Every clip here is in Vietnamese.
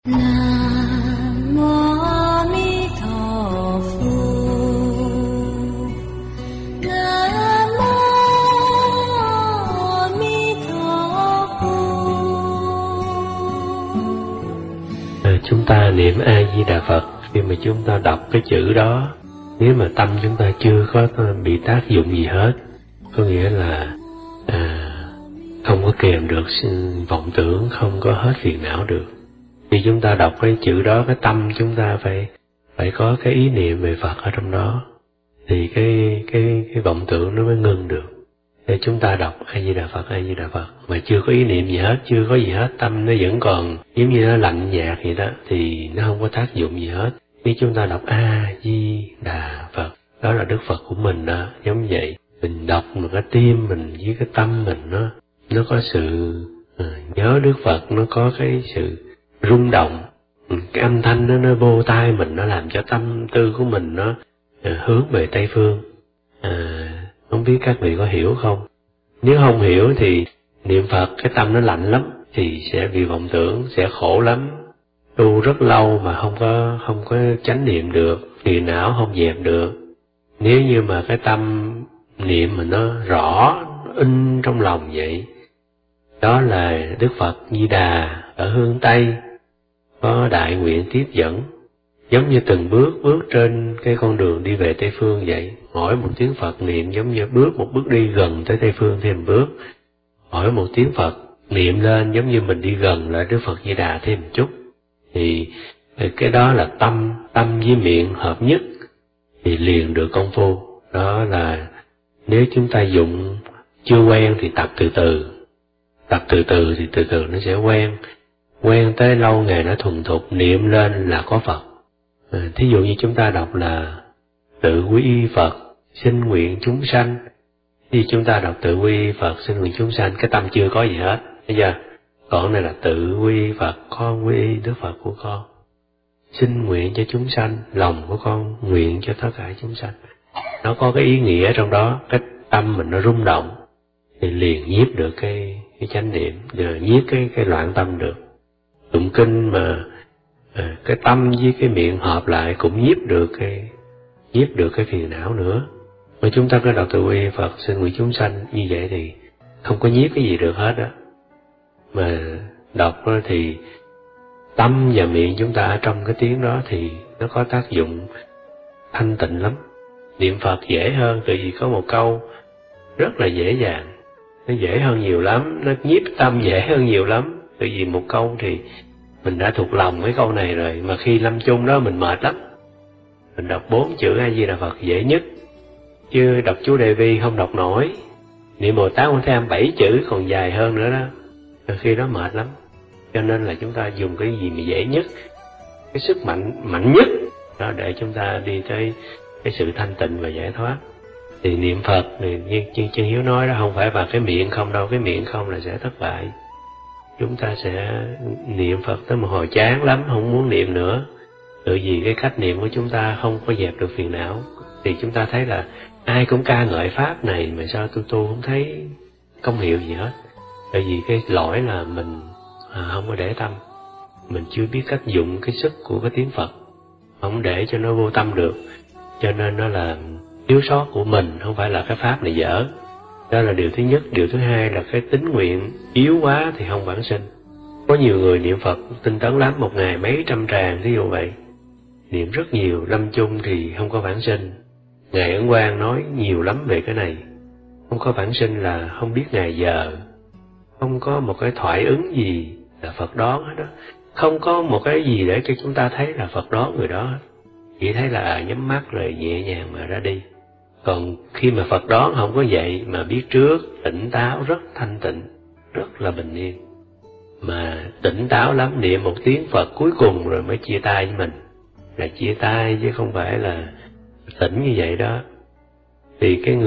Nam mô A Di Đà Phật. Nam mô A Di Đà Phật. Chúng ta niệm A Di Đà Phật, khi mà chúng ta đọc cái chữ đó, nếu mà tâm chúng ta chưa có bị tác dụng gì hết, có nghĩa là không có kèm được vọng tưởng, không có hết phiền não được. Khi chúng ta đọc cái chữ đó, cái tâm chúng ta phải có cái ý niệm về Phật ở trong đó, thì cái vọng tưởng nó mới ngưng được. Để chúng ta đọc A Di Đà Phật, A Di Đà Phật mà chưa có ý niệm gì hết, chưa có gì hết, tâm nó vẫn còn giống như nó lạnh nhạt vậy đó, thì nó không có tác dụng gì hết. Khi chúng ta đọc A Di Đà Phật, đó là Đức Phật của mình đó, giống vậy. Mình đọc mà cái tim mình với cái tâm mình nó có sự nhớ Đức Phật, nó có cái sự rung động, cái âm thanh nó vô tai mình, nó làm cho tâm tư của mình nó hướng về Tây Phương. Không biết các vị có hiểu không? Nếu không hiểu thì niệm Phật cái tâm nó lạnh lắm, thì sẽ bị vọng tưởng, sẽ khổ lắm. Tu rất lâu mà không có chánh niệm được, phiền não không dẹp được. Nếu như mà cái tâm niệm mà nó rõ, nó in trong lòng vậy, đó là Đức Phật Di Đà ở hướng Tây có đại nguyện tiếp dẫn, giống như từng bước trên cái con đường đi về Tây Phương vậy. Mỗi một tiếng Phật niệm giống như một bước đi gần tới Tây Phương thêm một bước. Mỗi một tiếng Phật niệm lên giống như mình đi gần lại Đức Phật Di Đà thêm một chút. Thì cái đó là tâm với miệng hợp nhất thì liền được công phu. Đó là nếu chúng ta dụng chưa quen thì tập từ từ. Tập từ từ thì từ từ nó sẽ quen tới lâu ngày nó thuần thục, niệm lên là có Phật. Thí dụ như chúng ta đọc là tự quy y Phật, xin nguyện chúng sanh. Thì chúng ta đọc tự quy y Phật, xin nguyện chúng sanh, cái tâm chưa có gì hết. Bây giờ, còn này là tự quy y Phật, con quy y Đức Phật của con. Xin nguyện cho chúng sanh, lòng của con nguyện cho tất cả chúng sanh. Nó có cái ý nghĩa trong đó, cái tâm mình nó rung động, thì liền nhiếp được cái chánh niệm, nhiếp cái loạn tâm được. Tụng kinh mà cái tâm với cái miệng hợp lại cũng nhiếp được cái phiền não nữa. Mà chúng ta cứ đọc từ quy Phật xin nguyện chúng sanh như vậy thì không có nhiếp cái gì được hết á. Mà đọc thì tâm và miệng chúng ta ở trong cái tiếng đó thì nó có tác dụng thanh tịnh lắm. Niệm Phật dễ hơn, tại vì có một câu rất là dễ dàng, nó dễ hơn nhiều lắm, nó nhiếp tâm dễ hơn nhiều lắm. Tại vì một câu thì mình đã thuộc lòng cái câu này rồi, mà khi lâm chung đó mình mệt lắm. Mình đọc 4 chữ A Di Đà Phật dễ nhất, chứ đọc chú Đề Vi không đọc nổi. Niệm Bồ Tát Quan Thế Âm 7 chữ còn dài hơn nữa đó, khi đó mệt lắm. Cho nên là chúng ta dùng cái gì mà dễ nhất, cái sức mạnh nhất đó để chúng ta đi tới cái sự thanh tịnh và giải thoát. Thì niệm Phật thì như Chân Hiếu nói đó, không phải bằng cái miệng không đâu, cái miệng không là sẽ thất bại. Chúng ta sẽ niệm Phật tới một hồi chán lắm, không muốn niệm nữa. Tự vì cái cách niệm của chúng ta không có dẹp được phiền não. Thì chúng ta thấy là ai cũng ca ngợi Pháp này, mà sao tôi tu không thấy công hiệu gì hết. Tại vì cái lỗi là mình không có để tâm. Mình chưa biết cách dụng cái sức của cái tiếng Phật, không để cho nó vô tâm được. Cho nên nó là thiếu sót của mình, không phải là cái Pháp này dở. Đó là điều thứ nhất. Điều thứ hai là cái tín nguyện yếu quá thì không vãng sinh. Có nhiều người niệm Phật tinh tấn lắm, một ngày mấy trăm tràng, thí dụ vậy. Niệm rất nhiều, lâm chung thì không có vãng sinh. Ngài Ấn Quang nói nhiều lắm về cái này. Không có vãng sinh là không biết ngày giờ, không có một cái thoại ứng gì là Phật đón hết đó. Không có một cái gì để cho chúng ta thấy là Phật đón người đó hết. Chỉ thấy là nhắm mắt rồi nhẹ nhàng mà ra đi. Còn khi mà Phật đón không có vậy, mà biết trước, tỉnh táo, rất thanh tịnh, rất là bình yên. Mà tỉnh táo lắm, niệm một tiếng Phật cuối cùng rồi mới chia tay với mình. Là chia tay chứ không phải là tỉnh như vậy đó. Thì cái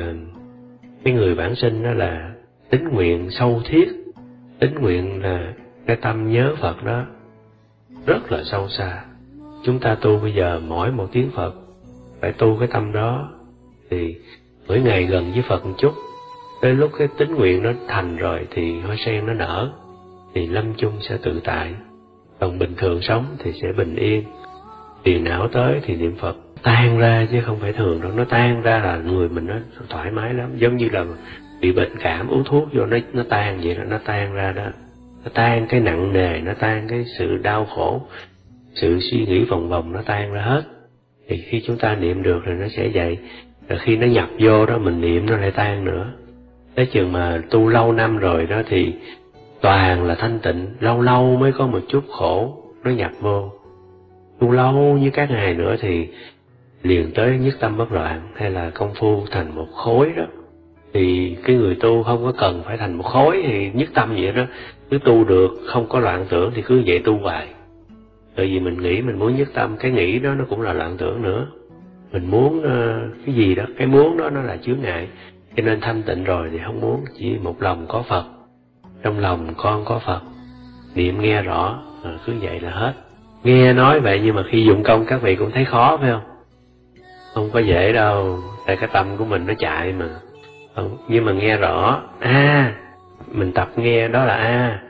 người vãng sinh đó là tín nguyện sâu thiết. Tín nguyện là cái tâm nhớ Phật đó rất là sâu xa. Chúng ta tu bây giờ mỗi một tiếng Phật phải tu cái tâm đó, thì mỗi ngày gần với Phật một chút. Tới lúc cái tín nguyện nó thành rồi thì hoa sen nó nở, thì lâm chung sẽ tự tại. Còn bình thường sống thì sẽ bình yên. Phiền não tới thì niệm Phật tan ra, chứ không phải thường đâu. Nó tan ra là người mình nó thoải mái lắm. Giống như là bị bệnh cảm, uống thuốc vô nó tan vậy đó, nó tan ra đó. Nó tan cái nặng nề, nó tan cái sự đau khổ, sự suy nghĩ vòng vòng, nó tan ra hết. Thì khi chúng ta niệm được rồi nó sẽ vậy. Rồi khi nó nhập vô đó mình niệm nó lại tan nữa. Tới chừng mà tu lâu năm rồi đó thì toàn là thanh tịnh, lâu lâu mới có một chút khổ nó nhập vô. Tu lâu như các ngày nữa thì liền tới nhất tâm bất loạn, hay là công phu thành một khối đó. Thì cái người tu không có cần phải thành một khối thì nhất tâm vậy đó, cứ tu được, không có loạn tưởng thì cứ vậy tu hoài. Tại vì mình nghĩ mình muốn nhất tâm, cái nghĩ đó nó cũng là loạn tưởng nữa. Mình muốn cái gì đó, cái muốn đó nó là chướng ngại. Cho nên thanh tịnh rồi thì không muốn, chỉ một lòng có Phật. Trong lòng con có Phật, niệm nghe rõ, cứ vậy là hết. Nghe nói vậy nhưng mà khi dụng công các vị cũng thấy khó phải không? Không có dễ đâu, tại cái tâm của mình nó chạy mà. Không, nhưng mà nghe rõ, mình tập nghe đó là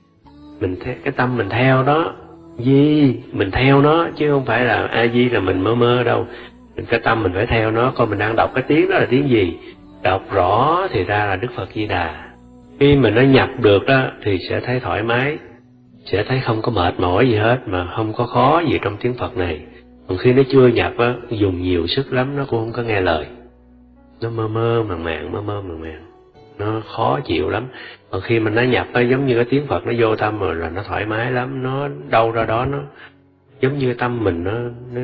cái tâm mình theo đó, di, mình theo nó, chứ không phải là A-di là mình mơ đâu. Cái tâm mình phải theo nó, coi mình đang đọc cái tiếng đó là tiếng gì. Đọc rõ thì ra là Đức Phật Di Đà. Khi mà nó nhập được đó thì sẽ thấy thoải mái, sẽ thấy không có mệt mỏi gì hết, mà không có khó gì trong tiếng Phật này. Còn khi nó chưa nhập á, dùng nhiều sức lắm nó cũng không có nghe lời. Nó mơ mơ màng, nó khó chịu lắm. Còn khi mà nó nhập á, giống như cái tiếng Phật nó vô tâm rồi là nó thoải mái lắm, nó đâu ra đó, nó giống như tâm mình nó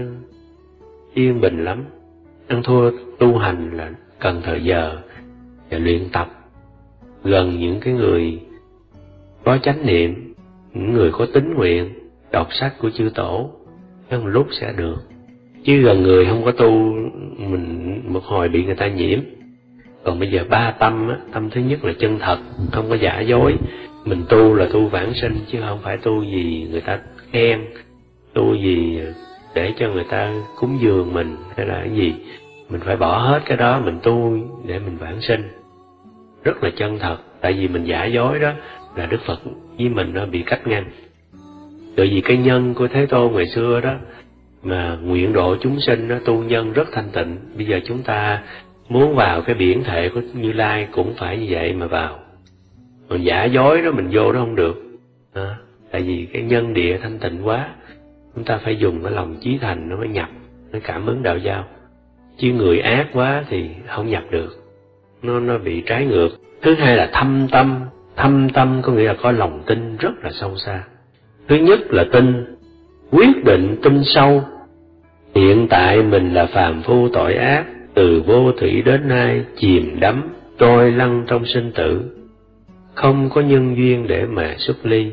yên bình lắm. Ăn thua tu hành là cần thời giờ và luyện tập gần những cái người có chánh niệm, những người có tín nguyện, đọc sách của chư tổ, một lúc sẽ được. Chứ gần người không có tu, mình một hồi bị người ta nhiễm. Còn bây giờ ba tâm á, tâm thứ nhất là chân thật, không có giả dối. Mình tu là tu vãng sinh, chứ không phải tu gì người ta khen, tu gì để cho người ta cúng dường mình hay là cái gì. Mình phải bỏ hết cái đó, mình tu để mình vãng sinh. Rất là chân thật, tại vì mình giả dối đó là Đức Phật với mình nó bị cách ngăn. Tại vì cái nhân của Thế Tôn ngày xưa đó, mà nguyện độ chúng sinh đó, tu nhân rất thanh tịnh. Bây giờ chúng ta muốn vào cái biển thể của Như Lai cũng phải như vậy mà vào. Còn giả dối đó mình vô đó không được. Tại vì cái nhân địa thanh tịnh quá, chúng ta phải dùng cái lòng chí thành nó mới nhập, nó cảm ứng đạo giao. Chứ người ác quá thì không nhập được, nó bị trái ngược. Thứ hai là thâm tâm có nghĩa là có lòng tin rất là sâu xa. Thứ nhất là tin, quyết định tin sâu. Hiện tại mình là phàm phu tội ác, từ vô thủy đến nay chìm đắm, trôi lăn trong sinh tử, không có nhân duyên để mà xuất ly.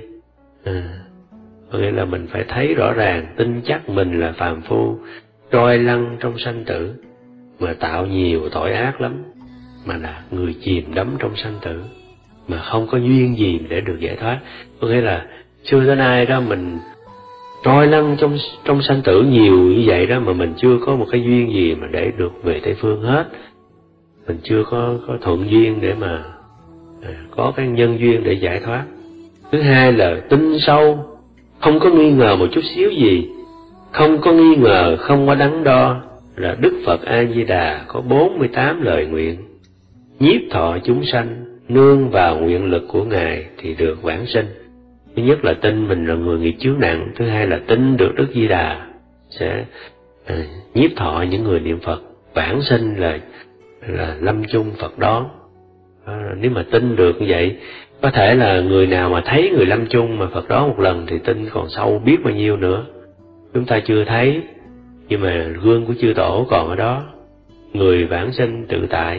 Có nghĩa là mình phải thấy rõ ràng, tin chắc mình là phàm phu, trôi lăn trong sanh tử, mà tạo nhiều tội ác lắm, mà là người chìm đắm trong sanh tử, mà không có duyên gì để được giải thoát. Có nghĩa là xưa tới nay đó mình trôi lăn trong sanh tử nhiều như vậy đó, mà mình chưa có một cái duyên gì mà để được về Tây Phương hết. Mình chưa có thuận duyên để mà có cái nhân duyên để giải thoát. Thứ hai là tin sâu, không có nghi ngờ một chút xíu gì, không có nghi ngờ, không có đắn đo, là Đức Phật A Di Đà có 48 lời nguyện, nhiếp thọ chúng sanh, nương vào nguyện lực của Ngài thì được vãng sinh. Thứ nhất là tin mình là người nghiệp chướng nặng, thứ hai là tin được Đức Di Đà sẽ nhiếp thọ những người niệm Phật, vãng sinh là lâm chung Phật đón. Nếu mà tin được như vậy, có thể là người nào mà thấy người lâm chung mà Phật đón một lần thì tin còn sâu biết bao nhiêu nữa. Chúng ta chưa thấy, nhưng mà gương của chư tổ còn ở đó, người vãng sinh tự tại.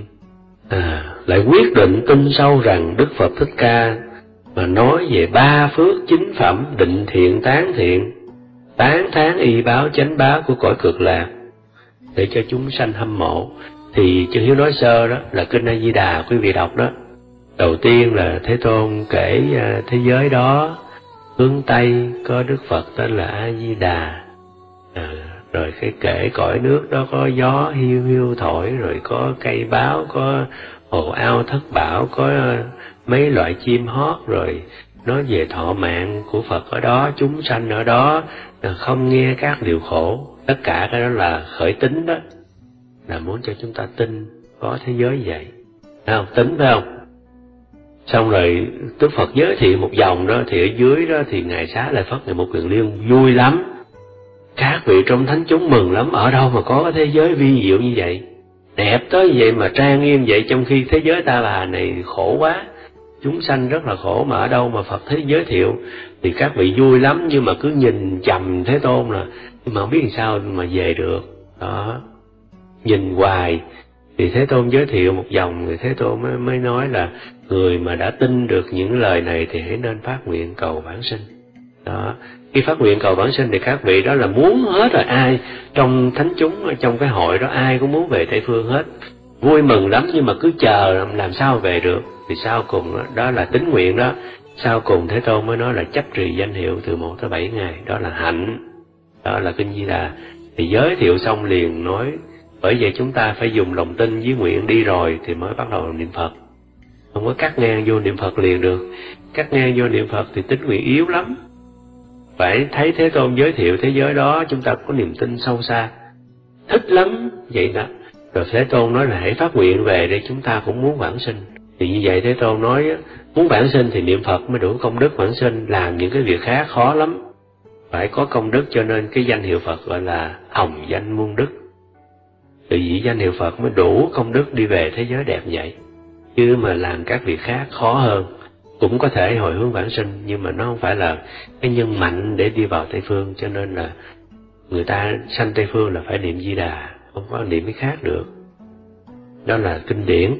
Lại quyết định tin sâu rằng Đức Phật Thích Ca mà nói về ba phước chính phẩm định thiện tán thiện, tán thán y báo chánh báo của cõi Cực Lạc, để cho chúng sanh hâm mộ. Thì Chư Hiếu nói sơ đó là Kinh A Di Đà, quý vị đọc đó. Đầu tiên là Thế Tôn kể thế giới đó, hướng Tây có Đức Phật tên là A Di Đà. Rồi cái kể cõi nước đó có gió hiu hiu thổi, rồi có cây báo, có hồ ao thất bảo, có mấy loại chim hót, rồi nói về thọ mạng của Phật ở đó, chúng sanh ở đó, không nghe các điều khổ. Tất cả cái đó là khởi tính đó, là muốn cho chúng ta tin có thế giới vậy. Thấy không? Tính phải không? Xong rồi Đức Phật giới thiệu một vòng đó, thì ở dưới đó thì Ngài Xá Lợi Phất, Ngài Một Kiền Liên vui lắm. Các vị trong thánh chúng mừng lắm, ở đâu mà có cái thế giới vi diệu như vậy, đẹp tới vậy mà trang nghiêm vậy, trong khi thế giới ta bà này khổ quá, chúng sanh rất là khổ, mà ở đâu mà Phật thế giới thiệu. Thì các vị vui lắm, nhưng mà cứ nhìn chằm Thế Tôn là, nhưng mà không biết làm sao mà về được. Đó, nhìn hoài. Thì Thế Tôn giới thiệu một vòng, người Thế Tôn mới nói là người mà đã tin được những lời này thì hãy nên phát nguyện cầu vãng sinh. Đó, khi phát nguyện cầu vãng sinh thì các vị đó là muốn hết rồi, ai trong thánh chúng, trong cái hội đó ai cũng muốn về Tây Phương hết, vui mừng lắm, nhưng mà cứ chờ làm sao về được. Thì sau cùng đó là tín nguyện đó, sau cùng Thế Tôn mới nói là chấp trì danh hiệu từ 1 tới 7 ngày, đó là hạnh. Đó là Kinh Di Đà. Thì giới thiệu xong liền nói, bởi vậy chúng ta phải dùng lòng tin với nguyện đi rồi thì mới bắt đầu niệm Phật. Không có cắt ngang vô niệm Phật liền được. Cắt ngang vô niệm Phật thì tín nguyện yếu lắm. Phải thấy Thế Tôn giới thiệu thế giới đó, chúng ta có niềm tin sâu xa, thích lắm vậy đó. Rồi Thế Tôn nói là hãy phát nguyện về đây, chúng ta cũng muốn vãng sinh. Thì như vậy Thế Tôn nói muốn vãng sinh thì niệm Phật mới đủ công đức vãng sinh, làm những cái việc khác khó lắm, phải có công đức, cho nên cái danh hiệu Phật gọi là hồng danh muôn đức. Từ vì danh hiệu Phật mới đủ công đức đi về thế giới đẹp vậy. Chứ mà làm các việc khác khó hơn. Cũng có thể hồi hướng vãng sinh, nhưng mà nó không phải là cái nhân mạnh để đi vào Tây Phương, cho nên là người ta sanh Tây Phương là phải niệm Di Đà, không có niệm cái khác được. Đó là kinh điển.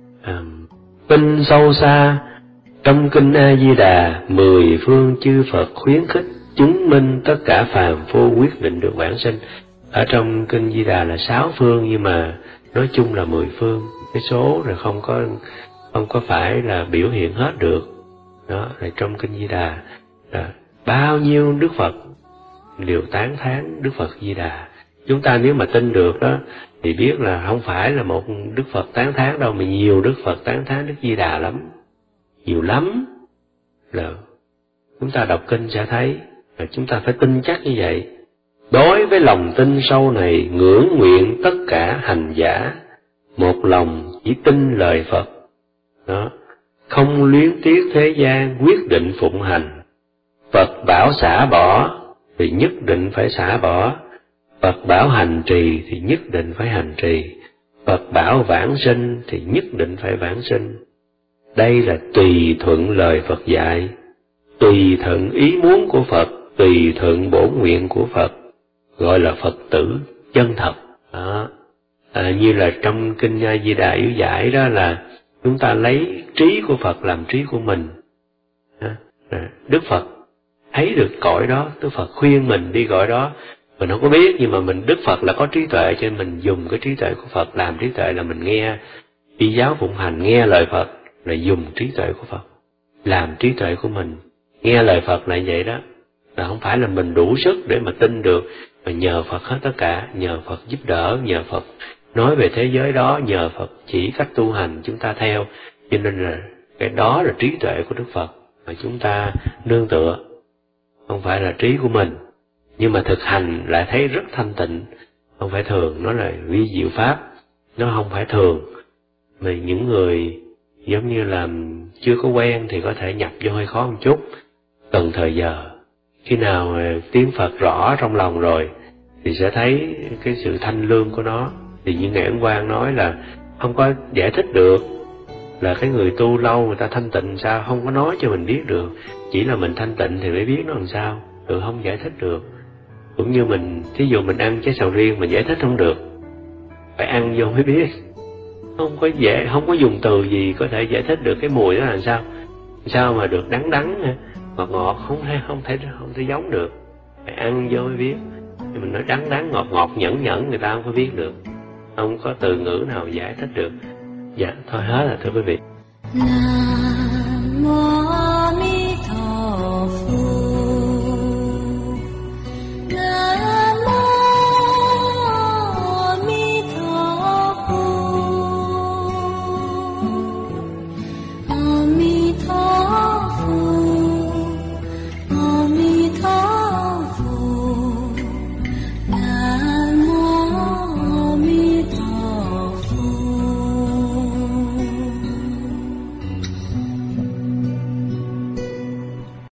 Kinh sâu xa trong kinh A Di Đà, 10 phương chư Phật khuyến khích chứng minh tất cả phàm phu quyết định được vãng sinh. Ở trong kinh Di Đà là 6 phương, nhưng mà nói chung là 10 phương. Cái số rồi không có phải là biểu hiện hết được. Đó là trong kinh Di Đà là bao nhiêu Đức Phật đều tán thán Đức Phật Di Đà. Chúng ta nếu mà tin được đó thì biết là không phải là một Đức Phật tán thán đâu, mà nhiều Đức Phật tán thán Đức Di Đà lắm, nhiều lắm. Là chúng ta đọc kinh sẽ thấy là chúng ta phải tin chắc như vậy. Đối với lòng tin sâu này, ngưỡng nguyện tất cả hành giả một lòng chỉ tin lời Phật. Đó, không luyến tiếc thế gian, quyết định phụng hành. Phật bảo xả bỏ thì nhất định phải xả bỏ, Phật bảo hành trì thì nhất định phải hành trì, Phật bảo vãng sinh thì nhất định phải vãng sinh. Đây là tùy thuận lời Phật dạy, tùy thuận ý muốn của Phật, tùy thuận bổn nguyện của Phật, gọi là Phật tử chân thật. Đó. Như là trong kinh A Di Đà yếu giải đó, là chúng ta lấy trí của Phật làm trí của mình. Đức Phật thấy được cõi đó, Đức Phật khuyên mình đi cõi đó, mình không có biết, nhưng mà Đức Phật là có trí tuệ, cho nên mình dùng cái trí tuệ của Phật làm trí tuệ, là mình nghe y giáo phụng hành, nghe lời Phật là dùng trí tuệ của Phật làm trí tuệ của mình. Nghe lời Phật là vậy đó, là không phải là mình đủ sức để mà tin được, mà nhờ Phật hết tất cả, nhờ Phật giúp đỡ, nhờ Phật nói về thế giới đó, nhờ Phật chỉ cách tu hành chúng ta theo. Cho nên là cái đó là trí tuệ của Đức Phật mà chúng ta nương tựa, không phải là trí của mình. Nhưng mà thực hành lại thấy rất thanh tịnh, không phải thường, nó là vi diệu pháp, nó không phải thường. Mà những người giống như là chưa có quen thì có thể nhập vô hơi khó một chút, cần thời giờ. Khi nào tiếng Phật rõ trong lòng rồi thì sẽ thấy cái sự thanh lương của nó. Thì như Ngài Ấn Quang nói là không có giải thích được, là cái người tu lâu người ta thanh tịnh sao, không có nói cho mình biết được. Chỉ là mình thanh tịnh thì mới biết nó làm sao, được không giải thích được. Cũng như mình, thí dụ mình ăn trái sầu riêng mình giải thích không được, phải ăn vô mới biết. Không có dùng từ gì có thể giải thích được cái mùi đó là sao. Sao mà được đắng đắng, ngọt ngọt, không thể giống được. Phải ăn vô mới biết. Thì mình nói đắng đắng, ngọt ngọt, nhẫn nhẫn, người ta không có biết được. Không có từ ngữ nào giải thích được. Dạ, thôi hết rồi thưa quý vị.